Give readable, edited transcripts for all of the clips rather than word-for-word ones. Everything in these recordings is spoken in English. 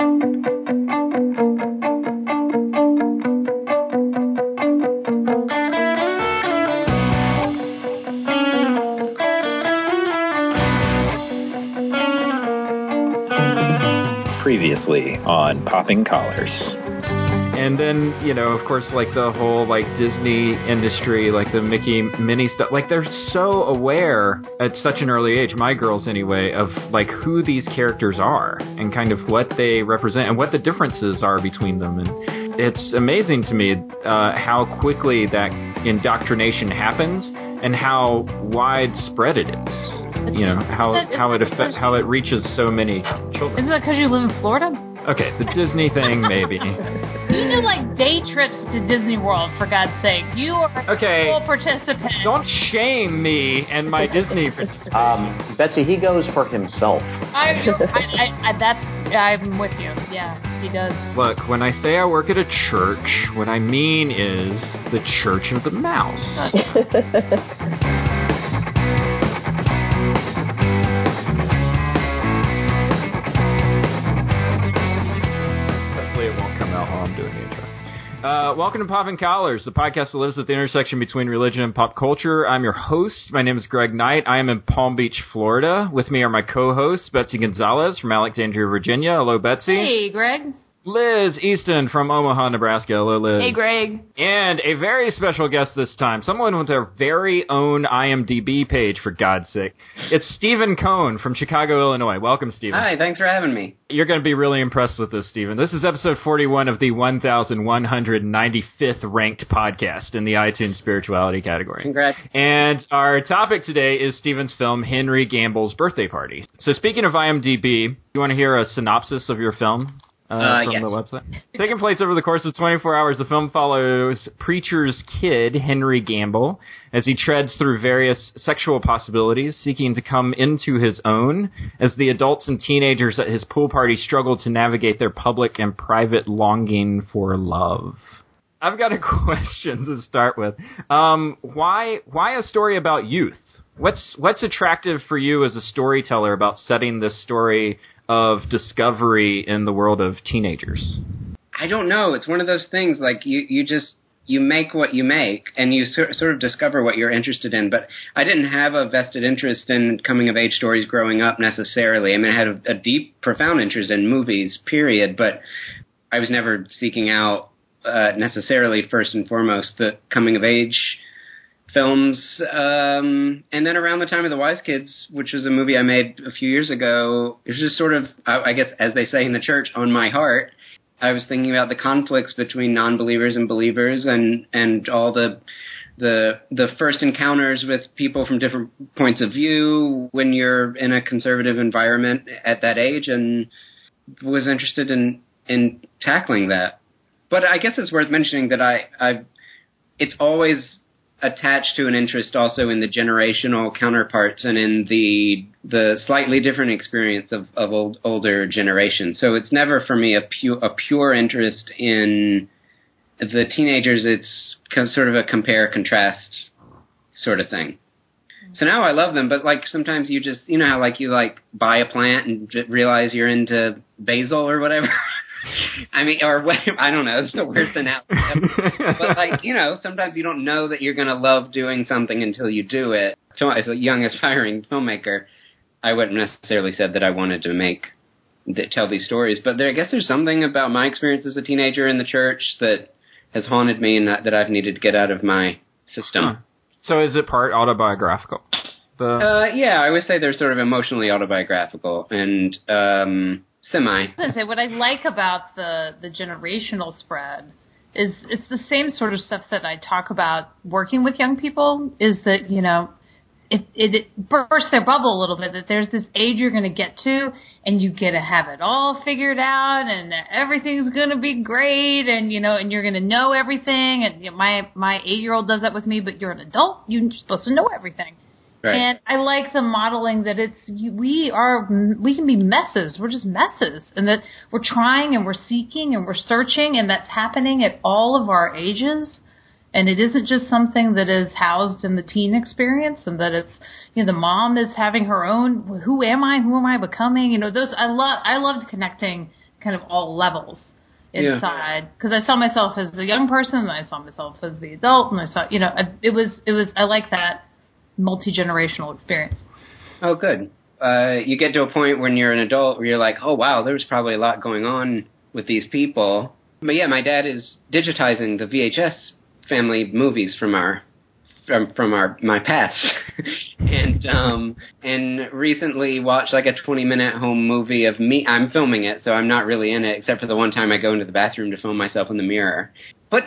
Previously on Popping Collars. And then, of course, like the whole Disney industry, like the Mickey Minnie stuff, they're so aware at such an early age, my girls anyway, of who these characters are and kind of what they represent and what the differences are between them. And it's amazing to me how quickly that indoctrination happens and how widespread it is. How it reaches so many children. Isn't that because you live in Florida? Okay, the Disney thing, maybe. You do day trips to Disney World, for God's sake. You are a full participant. Don't shame me and my Disney participation. Betsy, he goes for himself. I'm with you. Yeah, he does. Look, when I say I work at a church, what I mean is the Church of the Mouse. Welcome to Popping Collars, the podcast that lives at the intersection between religion and pop culture. I'm your host. My name is Greg Knight. I am in Palm Beach, Florida. With me are my co-hosts, Betsy Gonzalez from Alexandria, Virginia. Hello, Betsy. Hey, Greg. Liz Easton from Omaha, Nebraska. Hello, Liz. Hey, Greg. And a very special guest this time, someone with their very own IMDb page, for God's sake. It's Stephen Cohn from Chicago, Illinois. Welcome, Stephen. Hi, thanks for having me. You're going to be really impressed with this, Stephen. This is episode 41 of the 1,195th ranked podcast in the iTunes spirituality category. Congrats. And our topic today is Stephen's film, Henry Gamble's Birthday Party. So speaking of IMDb, you want to hear a synopsis of your film? From yes. the website. Taking place over the course of 24 hours, the film follows preacher's kid, Henry Gamble, as he treads through various sexual possibilities, seeking to come into his own, as the adults and teenagers at his pool party struggle to navigate their public and private longing for love. I've got a question to start with. Why a story about youth? What's attractive for you as a storyteller about setting this story of discovery in the world of teenagers? I don't know. It's one of those things, you make what you make, and you sort of discover what you're interested in. But I didn't have a vested interest in coming-of-age stories growing up, necessarily. I mean, I had a deep, profound interest in movies, period, but I was never seeking out, necessarily, first and foremost, the coming-of-age films, and then around the time of The Wise Kids, which was a movie I made a few years ago, it was just sort of, I guess, as they say in the church, on my heart. I was thinking about the conflicts between non-believers and believers, and all the first encounters with people from different points of view when you're in a conservative environment at that age, and was interested in tackling that. But I guess it's worth mentioning that it's always attached to an interest also in the generational counterparts and in the slightly different experience of older generations. So it's never for me a pure interest in the teenagers. It's sort of a compare-contrast sort of thing. So now I love them, but sometimes you just, how you buy a plant and realize you're into basil or whatever. I mean, or I don't know, it's the worst analogy ever. But sometimes you don't know that you're going to love doing something until you do it. So as a young aspiring filmmaker, I wouldn't necessarily said that I wanted to tell these stories, but I guess there's something about my experience as a teenager in the church that has haunted me and that I've needed to get out of my system. Huh. So is it part autobiographical? Yeah, I would say they're sort of emotionally autobiographical and semi. I was going to say, what I like about the generational spread is it's the same sort of stuff that I talk about working with young people, is that, it bursts their bubble a little bit, that there's this age you're going to get to and you get to have it all figured out and everything's going to be great and, and you're going to know everything. And my 8-year-old does that with me, but you're an adult. You're supposed to know everything. Right. And I like the modeling that we can be messes. We're just messes. And that we're trying and we're seeking and we're searching, and that's happening at all of our ages. And it isn't just something that is housed in the teen experience, and that it's, the mom is having her own, who am I becoming? Those, I loved connecting kind of all levels inside. Because I saw myself as a young person, and I saw myself as the adult, and I saw, it was. I like that multi-generational experience. Oh, good. You get to a point when you're an adult where you're like, oh, wow, there's probably a lot going on with these people. But yeah, my dad is digitizing the VHS family movies from my past, and recently watched like a 20-minute home movie of me. I'm filming it, so I'm not really in it, except for the one time I go into the bathroom to film myself in the mirror. But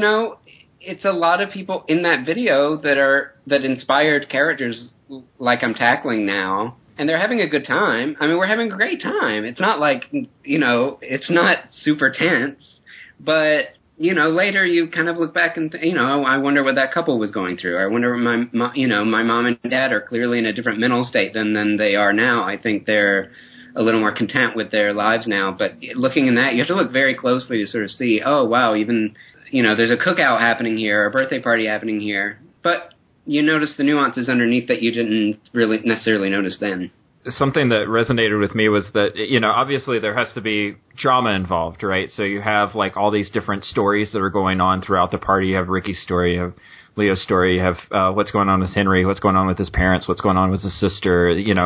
it's a lot of people in that video that inspired characters like I'm tackling now, and they're having a good time. I mean, we're having a great time. It's not like it's not super tense, but. Later you kind of look back and, I wonder what that couple was going through. I wonder what my mom and dad are clearly in a different mental state than they are now. I think they're a little more content with their lives now. But looking in that, you have to look very closely to sort of see, oh, wow, even, there's a cookout happening here, a birthday party happening here. But you notice the nuances underneath that you didn't really necessarily notice then. Something that resonated with me was that, obviously there has to be drama involved, right? So you have like all these different stories that are going on throughout the party. You have Ricky's story, you have Leo's story, you have what's going on with Henry, what's going on with his parents, what's going on with his sister.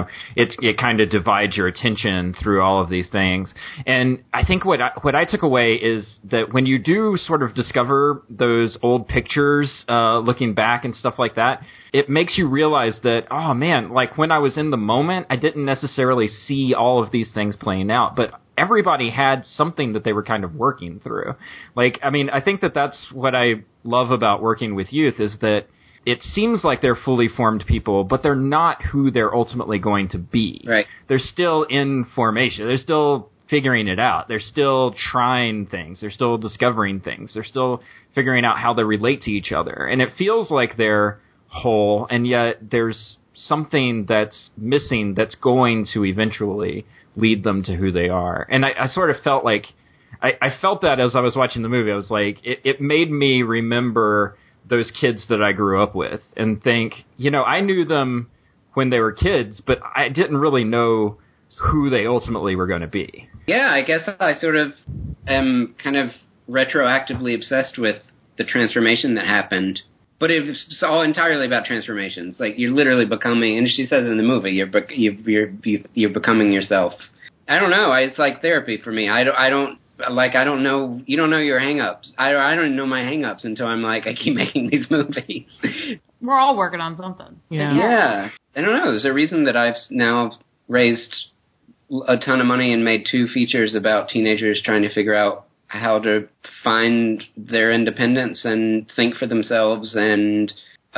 It kind of divides your attention through all of these things. And I think what I took away is that when you do sort of discover those old pictures, looking back and stuff like that, it makes you realize that, oh man, like when I was in the moment, I didn't necessarily see all of these things playing out, but everybody had something that they were kind of working through. Like, I mean, I think that that's what I love about working with youth is that it seems like they're fully formed people, but they're not who they're ultimately going to be. Right. They're still in formation. They're still figuring it out. They're still trying things. They're still discovering things. They're still figuring out how they relate to each other. And it feels like they're whole, and yet there's something that's missing that's going to eventually lead them to who they are. And I sort of felt like, I felt that as I was watching the movie. I was like, it made me remember those kids that I grew up with and think, I knew them when they were kids, but I didn't really know who they ultimately were going to be. Yeah, I guess I sort of am kind of retroactively obsessed with the transformation that happened. But it's all entirely about transformations. Like, you're literally becoming, and she says in the movie, you're becoming yourself. I don't know. It's like therapy for me. I don't know. You don't know your hang-ups. I don't even know my hang-ups until I'm like, I keep making these movies. We're all working on something. Yeah. I don't know. There's a reason that I've now raised a ton of money and made 2 features about teenagers trying to figure out how to find their independence and think for themselves and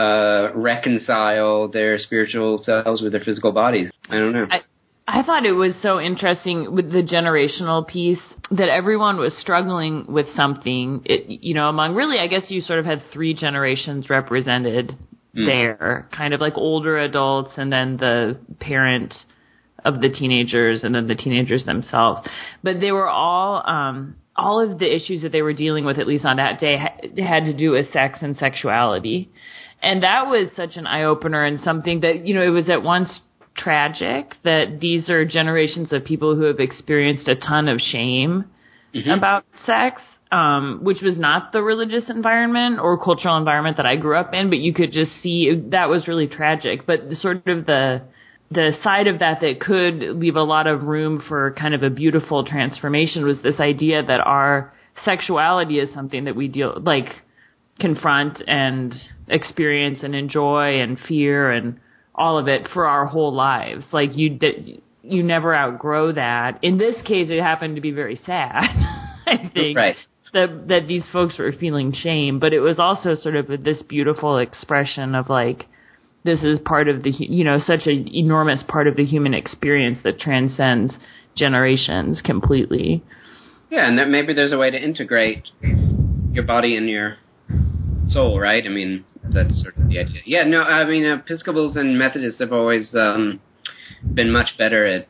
reconcile their spiritual selves with their physical bodies. I don't know. I thought it was so interesting with the generational piece that everyone was struggling with something, among really, I guess you sort of had 3 generations represented there, kind of like older adults and then the parent of the teenagers and then the teenagers themselves. But they were all of the issues that they were dealing with, at least on that day, had to do with sex and sexuality. And that was such an eye-opener and something that, it was at once tragic that these are generations of people who have experienced a ton of shame about sex, which was not the religious environment or cultural environment that I grew up in, but you could just see that was really tragic. But sort of the side of that could leave a lot of room for kind of a beautiful transformation was this idea that our sexuality is something that we confront and experience and enjoy and fear and all of it for our whole lives. Like you never outgrow that. In this case, it happened to be very sad, I think, right. that these folks were feeling shame, but it was also sort of this beautiful expression of like, this is part of the, such an enormous part of the human experience that transcends generations completely. Yeah, and that maybe there's a way to integrate your body and your soul, right? I mean, that's sort of the idea. Yeah, no, I mean, Episcopals and Methodists have always been much better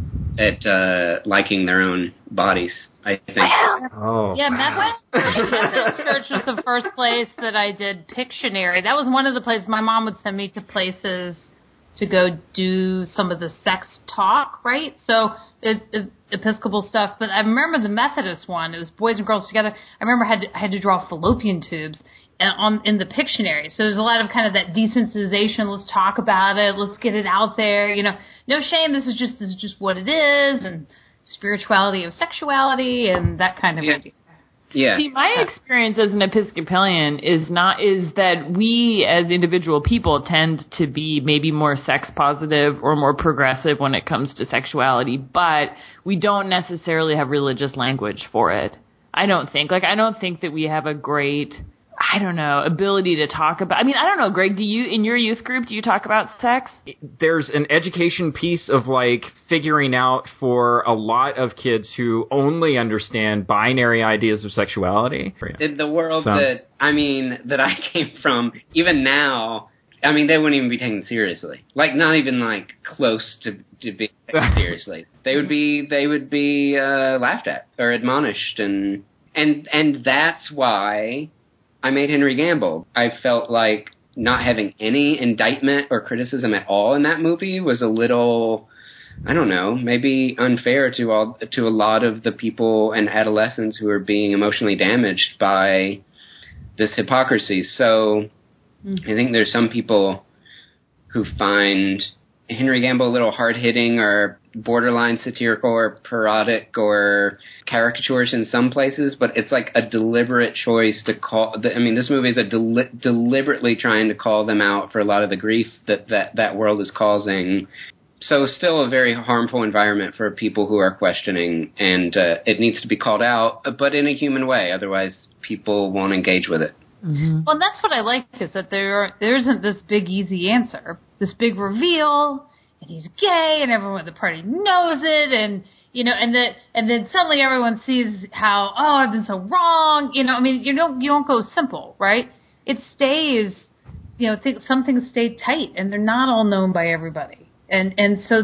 at liking their own bodies, I think. Oh, yeah, Methodist Church was the first place that I did Pictionary. That was one of the places my mom would send me to places to go do some of the sex talk, right? So it's Episcopal stuff. But I remember the Methodist one. It was boys and girls together. I remember I had to draw fallopian tubes in the Pictionary. So there's a lot of kind of that desensitization. Let's talk about it. Let's get it out there. No shame. This is just what it is, and spirituality of sexuality and that kind of idea. Yeah. See, my experience as an Episcopalian is that we as individual people tend to be maybe more sex positive or more progressive when it comes to sexuality, but we don't necessarily have religious language for it. I don't think that we have a great, ability to talk about. I mean, I don't know, Greg, in your youth group, do you talk about sex? There's an education piece of figuring out for a lot of kids who only understand binary ideas of sexuality. In the world that I came from, even now, they wouldn't even be taken seriously. Not even close to being taken seriously. They would be laughed at or admonished, and that's why I made Henry Gamble. I felt like not having any indictment or criticism at all in that movie was a little, I don't know, maybe unfair to a lot of the people and adolescents who are being emotionally damaged by this hypocrisy. So I think there's some people who find Henry Gamble a little hard-hitting or borderline satirical or parodic or caricatures in some places, but it's a deliberate choice to call. This movie is deliberately trying to call them out for a lot of the grief that world is causing. So still a very harmful environment for people who are questioning, and it needs to be called out, but in a human way. Otherwise, people won't engage with it. Mm-hmm. Well, that's what I like, is that there isn't this big easy answer, this big reveal, and he's gay, and everyone at the party knows it, and and then suddenly everyone sees how, I've been so wrong. You don't go simple, right? It stays, some things stay tight, and they're not all known by everybody, and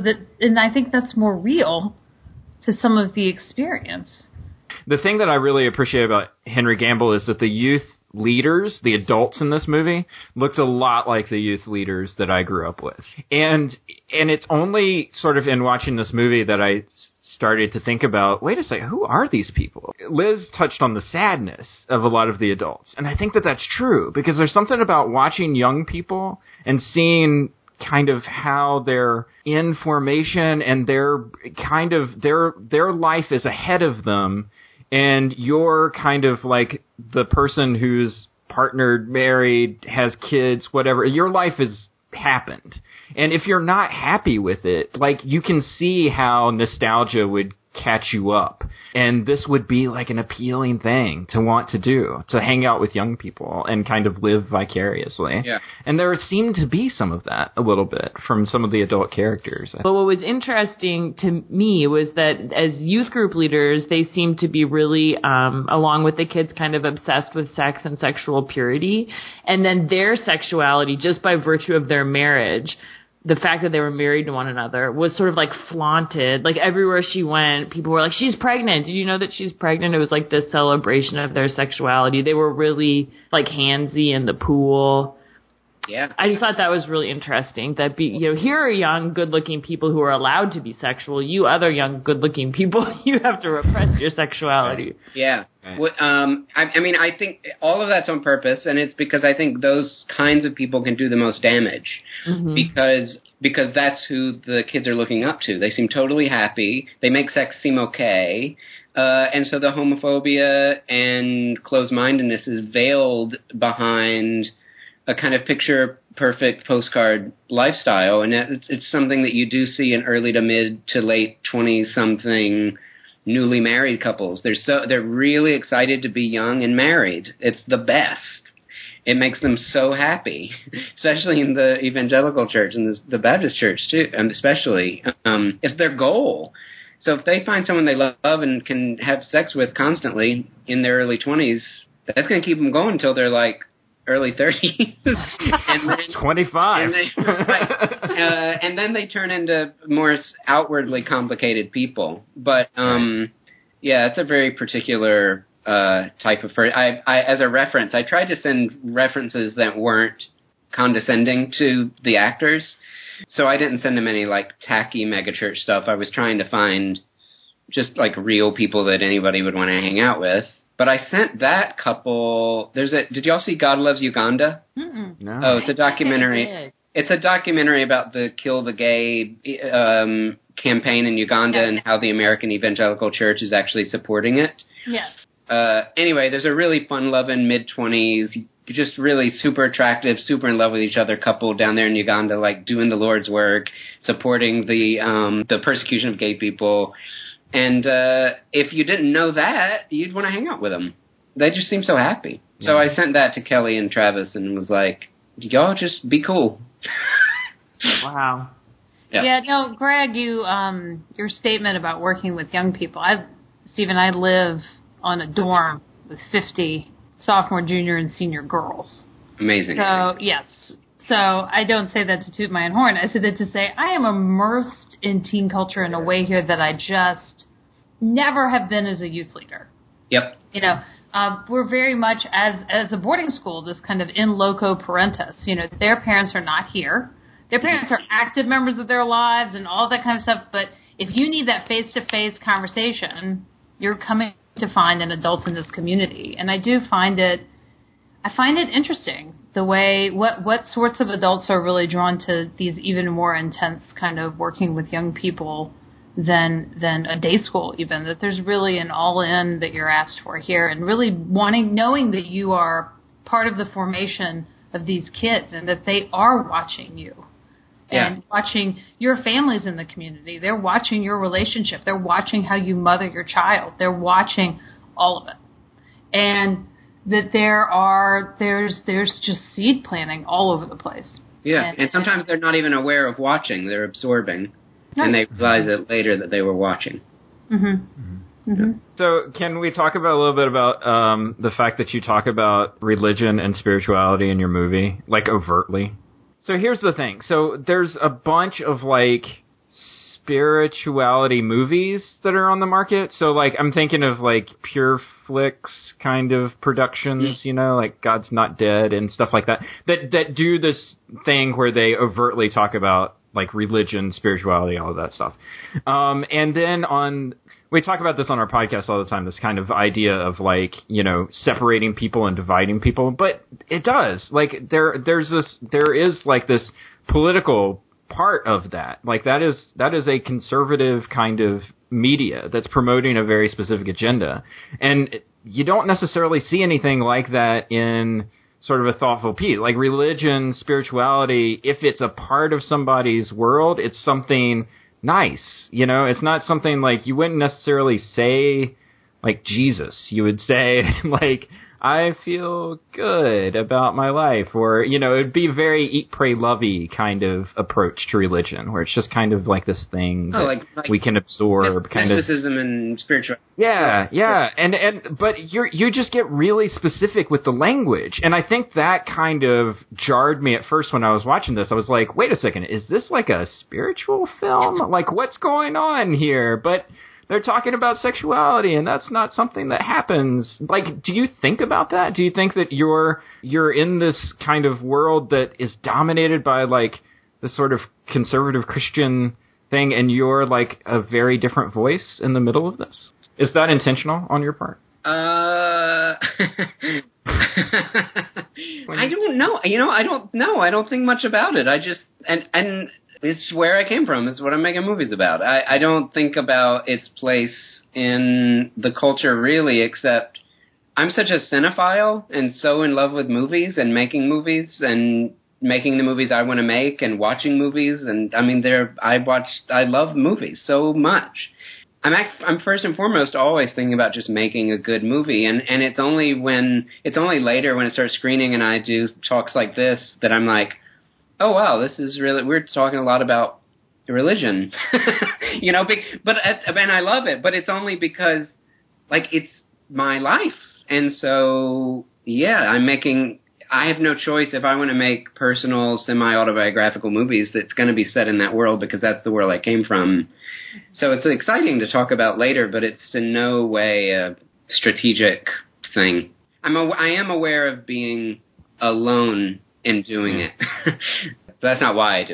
I think that's more real to some of the experience. The thing that I really appreciate about Henry Gamble is that the youth leaders, the adults in this movie, looked a lot like the youth leaders that I grew up with. And it's only sort of in watching this movie that I started to think about, wait a second, who are these people? Liz touched on the sadness of a lot of the adults. And I think that that's true, because there's something about watching young people and seeing kind of how they're in formation and their life is ahead of them. And you're kind of like the person who's partnered, married, has kids, whatever. Your life has happened. And if you're not happy with it, you can see how nostalgia would catch you up. And this would be an appealing thing to want to do, to hang out with young people and kind of live vicariously. Yeah. And there seemed to be some of that a little bit from some of the adult characters. But what was interesting to me was that as youth group leaders, they seemed to be really, along with the kids, kind of obsessed with sex and sexual purity. And then their sexuality, just by virtue of their marriage, the fact that they were married to one another was sort of flaunted. Everywhere she went, people were like, she's pregnant. Did you know that she's pregnant? It was this celebration of their sexuality. They were really handsy in the pool. Yeah. I just thought that was really interesting that here are young, good-looking people who are allowed to be sexual. You other young, good-looking people, you have to repress your sexuality. Yeah. Well, I think all of that's on purpose, and it's because I think those kinds of people can do the most damage, because that's who the kids are looking up to. They seem totally happy. They make sex seem okay. And so the homophobia and closed-mindedness is veiled behind a kind of picture-perfect postcard lifestyle, and it's something that you do see in early to mid to late 20-something newly married couples. They're really excited to be young and married. It's the best. It makes them so happy, especially in the evangelical church and the Baptist church too, especially. It's their goal. So if they find someone they love and can have sex with constantly in their early 20s, that's going to keep them going until they're early 30s. And then 25. And then they turn into more outwardly complicated people. But, it's a very particular type of person. I as a reference, I tried to send references that weren't condescending to the actors. So I didn't send him any, like, tacky megachurch stuff. I was trying to find just, like, real people that anybody would want to hang out with. But I sent that couple... Did y'all see God Loves Uganda? Mm-mm. No. Oh, it's a documentary. It's a documentary about the Kill the Gay campaign in Uganda and how the American Evangelical Church is actually supporting it. Yes. Anyway, there's a really fun-loving mid-20s, just really super attractive, super in love with each other couple down there in Uganda, like doing the Lord's work, supporting the persecution of gay people. And if you didn't know that, you'd want to hang out with them. They just seem so happy. Yeah. So I sent that to Kelly and Travis and was like, y'all just be cool. Wow. Yeah, no, Greg, your statement about working with young people. Steve and I live on a dorm with 50 sophomore, junior, and senior girls. Amazing. So, yes. So I don't say that to toot my own horn. I say that to say I am immersed in teen culture in a way here that I just never have been as a youth leader. Yep. You know, we're very much, as a boarding school, this kind of in loco parentis. You know, their parents are not here. Their parents are active members of their lives and all that kind of stuff. But if you need that face-to-face conversation, you're coming to find an adult in this community. And I find it interesting the way, what sorts of adults are really drawn to these even more intense kind of working with young people than a day school even, that there's really an all-in that you're asked for here, and really knowing that you are part of the formation of these kids and that they are watching you. Yeah. And watching your families in the community. They're watching your relationship. They're watching how you mother your child. They're watching all of it. And that there's just seed planting all over the place. Yeah, and sometimes they're not even aware of watching. They're absorbing. No. And they realize it later that they were watching. Mm-hmm. Mm-hmm. So can we talk about a little bit about the fact that you talk about religion and spirituality in your movie, like overtly? So here's the thing. So there's a bunch of, like, spirituality movies that are on the market. So, like, I'm thinking of, like, Pure Flix kind of productions, you know, like God's Not Dead and stuff like that, that do this thing where they overtly talk about, like, religion, spirituality, all of that stuff. And then we talk about this on our podcast all the time, this kind of idea of, like, you know, separating people and dividing people. But it does. Like, there is like this political part of that. Like, that is a conservative kind of media that's promoting a very specific agenda. And you don't necessarily see anything like that in sort of a thoughtful piece. Like, religion, spirituality, if it's a part of somebody's world, it's something nice. You know, it's not something like you wouldn't necessarily say, like, Jesus. You would say, like, I feel good about my life. Or, you know, it'd be very eat, pray, lovey kind of approach to religion, where it's just kind of like this thing that like we can absorb. Mysticism and spirituality. Yeah. But you just get really specific with the language. And I think that kind of jarred me at first when I was watching this. I was like, wait a second, is this like a spiritual film? Like, what's going on here? But they're talking about sexuality, and that's not something that happens. Like, do you think about that? Do you think that you're in this kind of world that is dominated by, like, the sort of conservative Christian thing, and you're, like, a very different voice in the middle of this? Is that intentional on your part? I don't know. You know, I don't know. I don't think much about it. I just, and it's where I came from. It's what I'm making movies about. I don't think about its place in the culture really, except I'm such a cinephile and so in love with movies and making movies and making the movies I want to make and watching movies. And I mean, I love movies so much. I'm first and foremost always thinking about just making a good movie. And it's only later when it starts screening and I do talks like this that I'm like, oh, wow, this is really, we're talking a lot about religion, you know, but I love it, but it's only because, like, it's my life. And so, yeah, I have no choice if I want to make personal, semi-autobiographical movies that's going to be set in that world because that's the world I came from. So it's exciting to talk about later, but it's in no way a strategic thing. I am aware of being alone in doing it. That's not why I do it.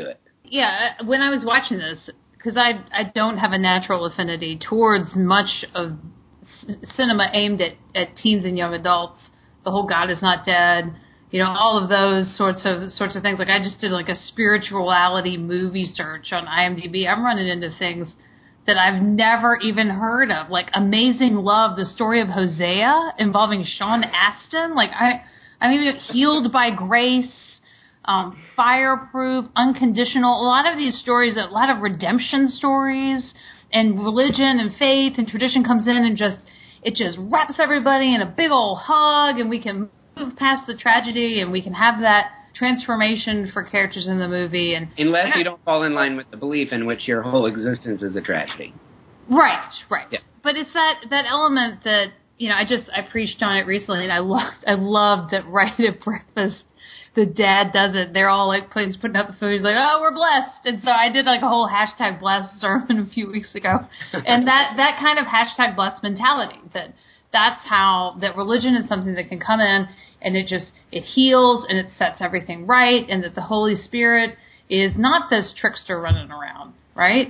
Yeah, when I was watching this, because I don't have a natural affinity towards much of cinema aimed at teens and young adults, the whole God is not dead, all of those sorts of things. Like I just did like a spirituality movie search on IMDb. I'm running into things that I've never even heard of, like Amazing Love, the story of Hosea involving Sean Astin. Like I'm even Healed by Grace. Fireproof, Unconditional, a lot of these stories, a lot of redemption stories, and religion and faith and tradition comes in and it just wraps everybody in a big old hug, and we can move past the tragedy and we can have that transformation for characters in the movie. And unless you don't fall in line with the belief in which your whole existence is a tragedy. Right. Yeah. But it's that element that, I preached on it recently, and I loved that right at breakfast, the dad does it. They're all like, putting out the food. He's like, "Oh, we're blessed." And so I did like a whole #blessed sermon a few weeks ago. And that kind of #blessed mentality, that's how, that religion is something that can come in and it heals and it sets everything right, and that the Holy Spirit is not this trickster running around, right?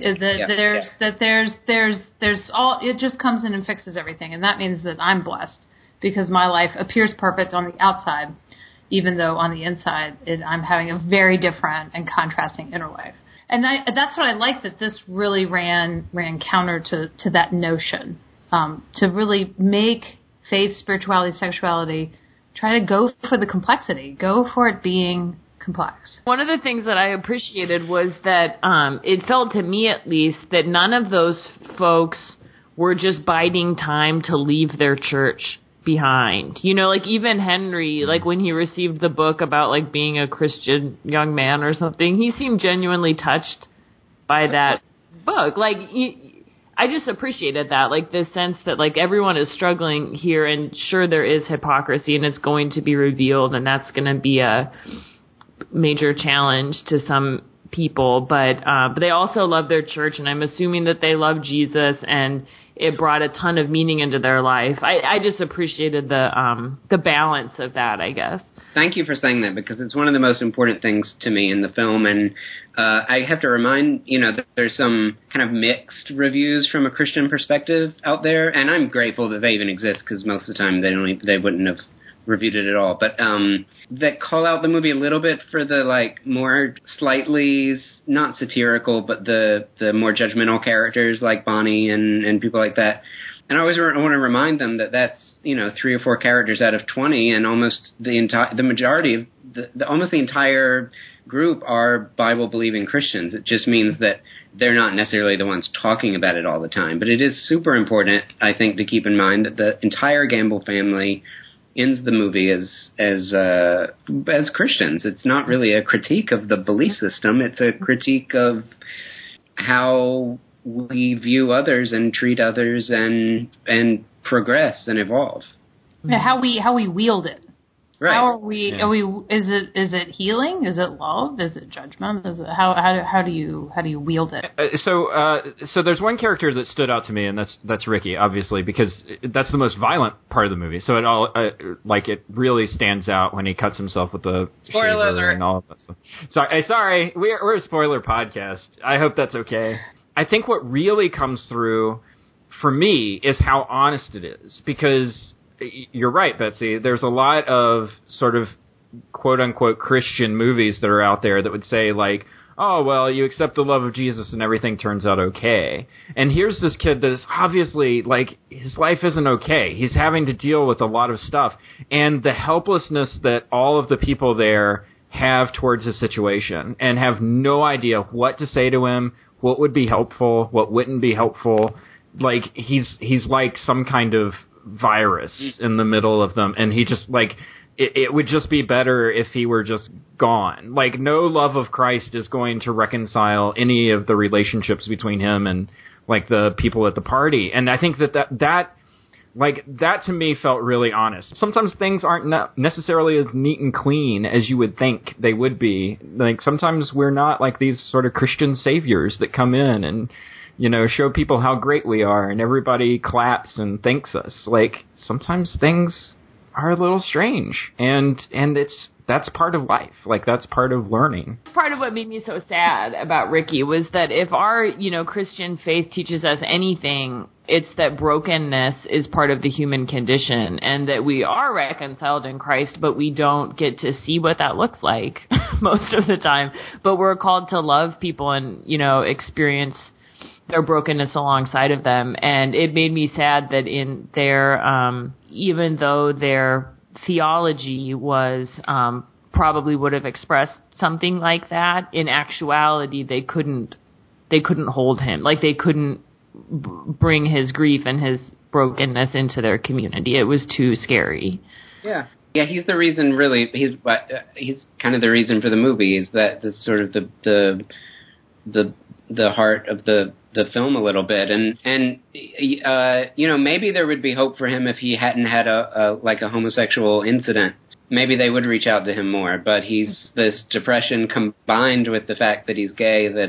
There's all, it just comes in and fixes everything. And that means that I'm blessed because my life appears perfect on the outside, even though on the inside I'm having a very different and contrasting inner life. And that's what I like, that this really ran counter to that notion, to really make faith, spirituality, sexuality, try to go for the complexity, go for it being complex. One of the things that I appreciated was that it felt to me at least that none of those folks were just biding time to leave their church behind. Like even Henry, like when he received the book about like being a Christian young man or something, he seemed genuinely touched by that book. Like I just appreciated that, like the sense that like everyone is struggling here, and sure there is hypocrisy and it's going to be revealed, and that's going to be a major challenge to some people, but they also love their church, and I'm assuming that they love Jesus, and it brought a ton of meaning into their life. I just appreciated the balance of that, I guess. Thank you for saying that, because it's one of the most important things to me in the film, and I have to remind, that there's some kind of mixed reviews from a Christian perspective out there, and I'm grateful that they even exist, because most of the time they wouldn't have reviewed it at all, but that call out the movie a little bit for the like more slightly not satirical, but the more judgmental characters like Bonnie and people like that. And I always want to remind them that that's 3 or 4 characters out of 20, and almost the majority of almost the entire group are Bible believing Christians. It just means that they're not necessarily the ones talking about it all the time. But it is super important, I think, to keep in mind that the entire Gamble family ends the movie as Christians. It's not really a critique of the belief system. It's a critique of how we view others and treat others and progress and evolve. Yeah, how we wield it. Right. How are we? Yeah. Is it healing? Is it love? Is it judgment? Is it how do you wield it? So there's one character that stood out to me, and that's Ricky, obviously, because that's the most violent part of the movie. So it really stands out when he cuts himself with the spoiler shaver and all of that stuff. Sorry, we're a spoiler podcast. I hope that's okay. I think what really comes through for me is how honest it is, because you're right, Betsy. There's a lot of sort of quote-unquote Christian movies that are out there that would say, like, oh, well, you accept the love of Jesus and everything turns out okay. And here's this kid that is obviously, like, his life isn't okay. He's having to deal with a lot of stuff. And the helplessness that all of the people there have towards his situation and have no idea what to say to him, what would be helpful, what wouldn't be helpful. Like, he's like some kind of virus in the middle of them, and he just like it would just be better if he were just gone. Like, no love of Christ is going to reconcile any of the relationships between him and like the people at the party. And I think that to me felt really honest. Sometimes things aren't necessarily as neat and clean as you would think they would be. Like, sometimes we're not like these sort of Christian saviors that come in and show people how great we are, and everybody claps and thanks us. Like, sometimes things are a little strange, and it's that's part of life. Like, that's part of learning. Part of what made me so sad about Ricky was that if our, Christian faith teaches us anything, it's that brokenness is part of the human condition and that we are reconciled in Christ, but we don't get to see what that looks like most of the time. But we're called to love people and, experience their brokenness alongside of them. And it made me sad that in their, even though their theology was, probably would have expressed something like that, in actuality, they couldn't hold him. Like, they couldn't bring his grief and his brokenness into their community. It was too scary. Yeah, he's the reason. Really, he's kind of the reason for the movie. Is that the sort of the heart of the film a little bit, and maybe there would be hope for him if he hadn't had a homosexual incident. Maybe they would reach out to him more. But he's this depression combined with the fact that he's gay that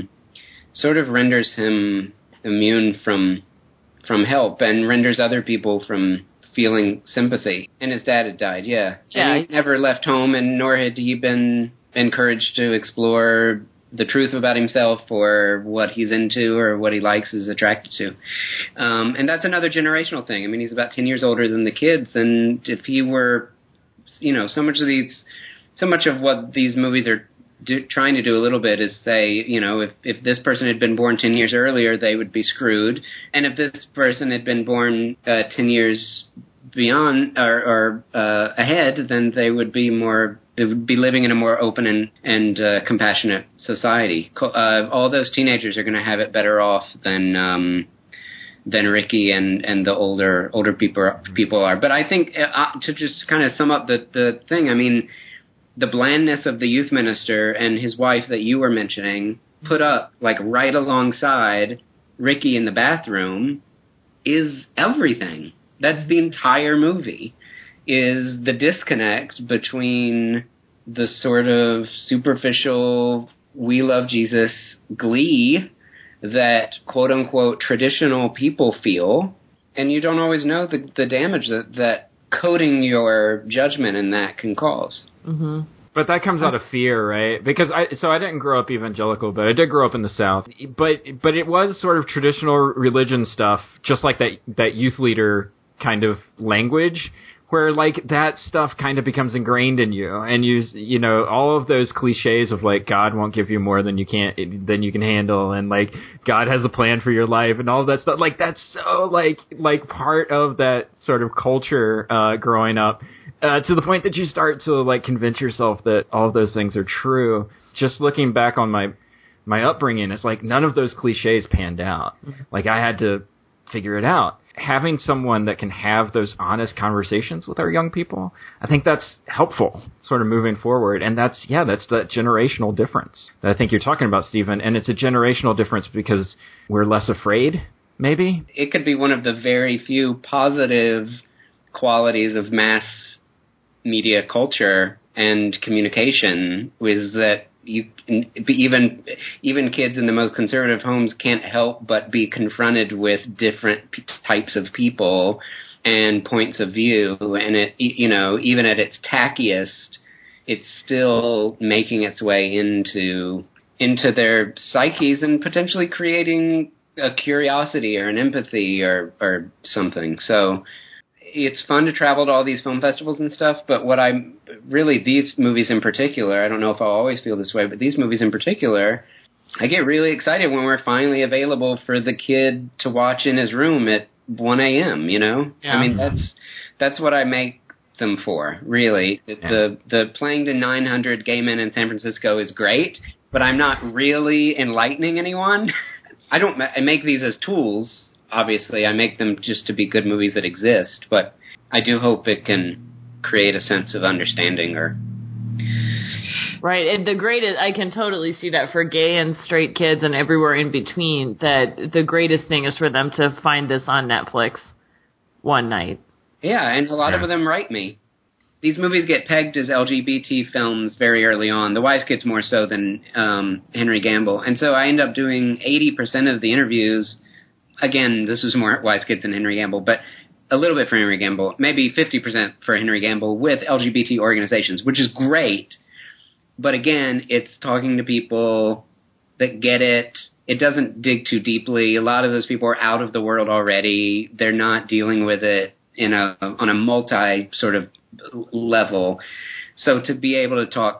sort of renders him immune from help and renders other people from feeling sympathy. And his dad had died, yeah. And he never left home, and nor had he been encouraged to explore the truth about himself or what he's into or what he likes, is attracted to. And that's another generational thing. I mean, he's about 10 years older than the kids, and if he were, so much of what these movies are trying to do a little bit is say, if this person had been born 10 years earlier, they would be screwed. And if this person had been born 10 years beyond or ahead, then they would be living in a more open and compassionate society. All those teenagers are going to have it better off than Ricky and the older people are. But I think to just kind of sum up the thing, I mean, the blandness of the youth minister and his wife that you were mentioning put up like right alongside Ricky in the bathroom is everything. That's the entire movie, is the disconnect between the sort of superficial we love Jesus glee that quote unquote traditional people feel, and you don't always know the damage that coding your judgment in that can cause. Mm-hmm. But that comes out of fear, right? Because I didn't grow up evangelical, but I did grow up in the South. But it was sort of traditional religion stuff, just like that youth leader kind of language, where like that stuff kind of becomes ingrained in you, and you know all of those cliches of like God won't give you more than you can handle, and like God has a plan for your life, and all of that stuff. Like that's so like part of that sort of culture growing up, to the point that you start to like convince yourself that all of those things are true. Just looking back on my upbringing, it's like none of those cliches panned out. Like I had to figure it out. Having someone that can have those honest conversations with our young people, I think that's helpful sort of moving forward. And that's that generational difference that I think you're talking about, Stephen. And it's a generational difference because we're less afraid, maybe. It could be one of the very few positive qualities of mass media culture and communication, is that even kids in the most conservative homes can't help but be confronted with different types of people and points of view, and it, you know, even at its tackiest, it's still making its way into their psyches and potentially creating a curiosity or an empathy or something. So it's fun to travel to all these film festivals and stuff, but these movies in particular, I don't know if I'll always feel this way, but these movies in particular, I get really excited when we're finally available for the kid to watch in his room at 1 a.m., you know? Yeah. I mean, that's what I make them for, really. Yeah. The playing to 900 gay men in San Francisco is great, but I'm not really enlightening anyone. I make these as tools. Obviously, I make them just to be good movies that exist, but I do hope it can create a sense of understanding or... Right, and I can totally see that for gay and straight kids and everywhere in between, that the greatest thing is for them to find this on Netflix one night. Yeah, and a lot of them write me. These movies get pegged as LGBT films very early on. The Wise Kids more so than Henry Gamble. And so I end up doing 80% of the interviews. Again, this was more Wise Kids than Henry Gamble, but a little bit for Henry Gamble, maybe 50% for Henry Gamble with LGBT organizations, which is great. But again, it's talking to people that get it. It doesn't dig too deeply. A lot of those people are out of the world already. They're not dealing with it on a multi sort of level. So to be able to talk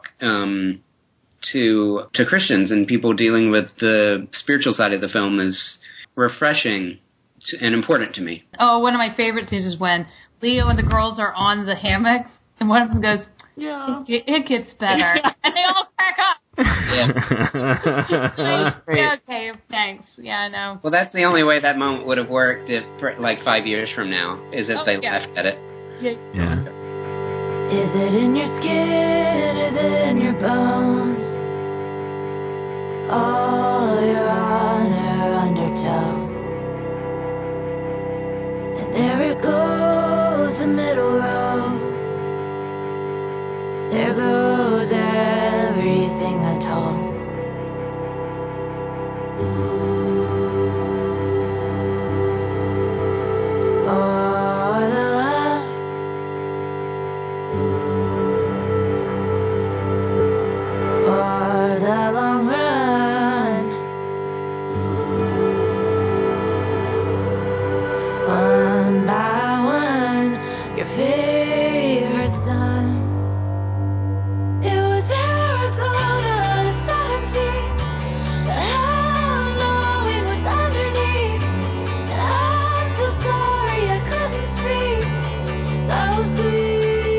to Christians and people dealing with the spiritual side of the film is refreshing and important to me. Oh, one of my favorite scenes is when Leo and the girls are on the hammock, and one of them goes, "Yeah, it gets better," and they all crack up. Yeah, okay, thanks. Yeah, I know. Well, that's the only way that moment would have worked if, like 5 years from now, is if they laughed at it. Yeah. Is it in your skin? Is it in your bones? All your honor undertow. And there it goes, the middle row. There goes everything I told. For the love. For the long run. One by one, your favorite son. It was Arizona, the 17th. The hell knowing what's underneath. And I'm so sorry I couldn't speak. So sweet.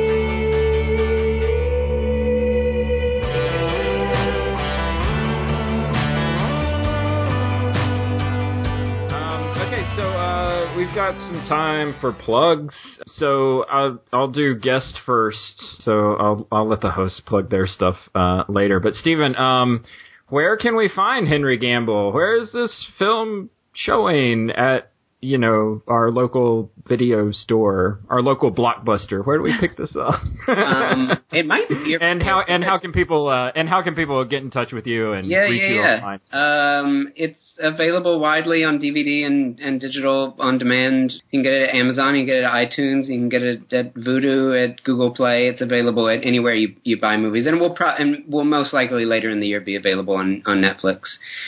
Okay, so we've got some time for plugs. So I'll do guest first. So I'll let the hosts plug their stuff later. But Stephen, where can we find Henry Gamble? Where is this film showing at? You know, our local video store, our local Blockbuster. Where do we pick this up? It might be. And how can people get in touch with you and reach you online? It's available widely on DVD and digital on demand. You can get it at Amazon, you can get it at iTunes, you can get it at Vudu, at Google Play. It's available at anywhere you buy movies, and will most likely later in the year be available on Netflix.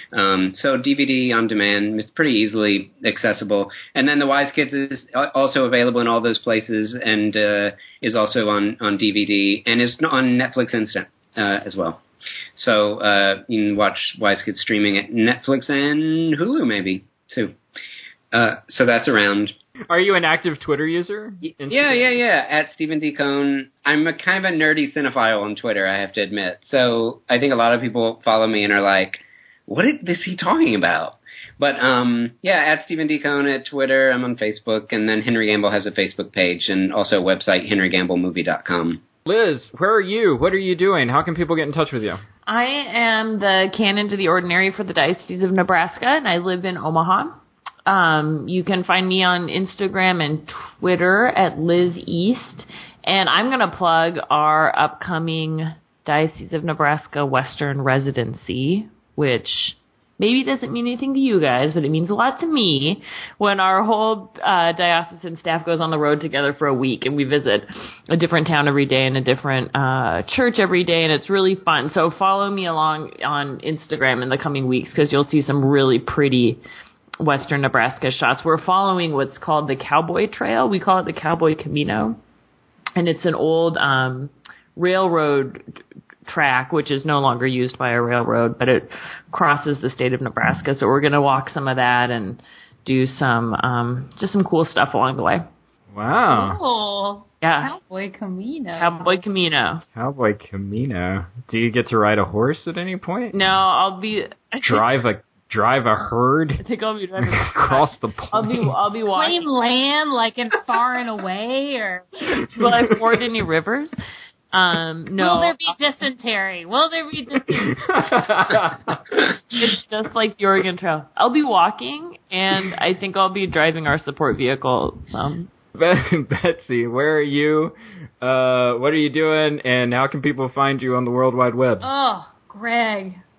So DVD on demand, it's pretty easily accessible. And then The Wise Kids is also available in all those places, and is also on DVD, and is on Netflix Instant as well. So you can watch Wise Kids streaming at Netflix and Hulu maybe too. So that's around. Are you an active Twitter user? Yeah. At Stephen D. Cohn. I'm a kind of a nerdy cinephile on Twitter, I have to admit. So I think a lot of people follow me and are like, what is he talking about? But, at Stephen D. Cohn at Twitter. I'm on Facebook. And then Henry Gamble has a Facebook page and also a website, henrygamblemovie.com. Liz, where are you? What are you doing? How can people get in touch with you? I am the canon to the ordinary for the Diocese of Nebraska, and I live in Omaha. You can find me on Instagram and Twitter at Liz East. And I'm going to plug our upcoming Diocese of Nebraska Western Residency, which maybe doesn't mean anything to you guys, but it means a lot to me when our whole diocesan staff goes on the road together for a week and we visit a different town every day and a different church every day, and it's really fun. So follow me along on Instagram in the coming weeks because you'll see some really pretty Western Nebraska shots. We're following what's called the Cowboy Trail. We call it the Cowboy Camino, and it's an old railroad track, which is no longer used by a railroad, but it crosses the state of Nebraska. So we're going to walk some of that and do some just some cool stuff along the way. Wow. Cool. Yeah. Cowboy Camino. Cowboy Camino. Cowboy Camino. Do you get to ride a horse at any point? No, I'll be drive a herd. I think I'll be driving across the plain. I'll be walking. Claim land like in far and away, or will I ford any rivers? No. Will there be dysentery? It's just like the Oregon Trail. I'll be walking, and I think I'll be driving our support vehicle. Betsy, where are you? What are you doing? And how can people find you on the World Wide Web? Oh, Greg,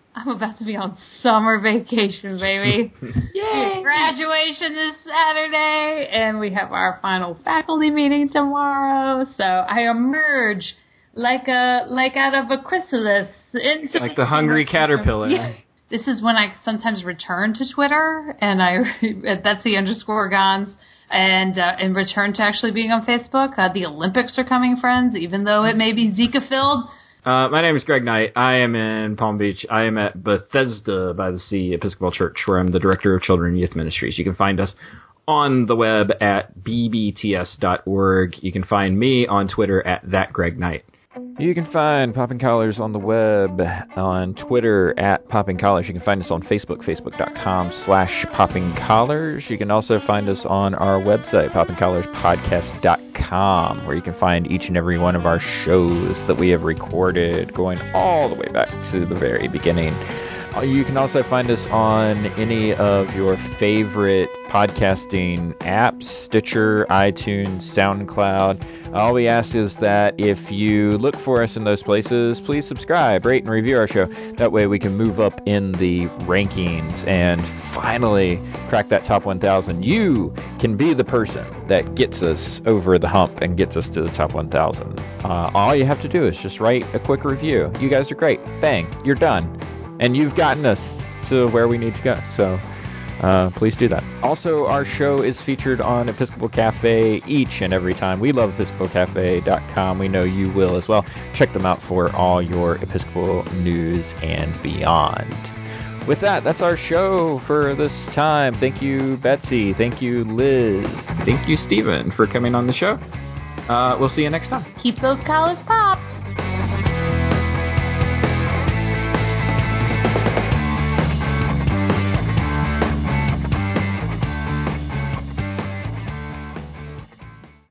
I'm about to be on summer vacation, baby. Yay! Graduation this Saturday, and we have our final faculty meeting tomorrow. So I emerge like out of a chrysalis into Like the hungry caterpillar. Yeah. This is when I sometimes return to Twitter, and I at Betsy_Gons, and return to actually being on Facebook. The Olympics are coming, friends, even though it may be Zika filled. My name is Greg Knight. I am in Palm Beach. I am at Bethesda by the Sea Episcopal Church, where I'm the Director of Children and Youth Ministries. You can find us on the web at bbts.org. You can find me on Twitter at @ThatGregKnight. You can find Popping Collars on the web, on Twitter at Popping Collars. You can find us on Facebook, facebook.com/Popping Collars. You can also find us on our website, poppingcollarspodcast.com, where you can find each and every one of our shows that we have recorded, going all the way back to the very beginning. You can also find us on any of your favorite podcasting apps, Stitcher, iTunes, SoundCloud. All we ask is that if you look for us in those places, please subscribe, rate, and review our show. That way we can move up in the rankings and finally crack that top 1,000. You can be the person that gets us over the hump and gets us to the top 1,000. All you have to do is just write a quick review. You guys are great. Bang, you're done. And you've gotten us to where we need to go. So please do that. Also, our show is featured on Episcopal Cafe each and every time. We love EpiscopalCafe.com. We know you will as well. Check them out for all your Episcopal news and beyond. With that, that's our show for this time. Thank you, Betsy. Thank you, Liz. Thank you, Stephen, for coming on the show. We'll see you next time. Keep those collars popped.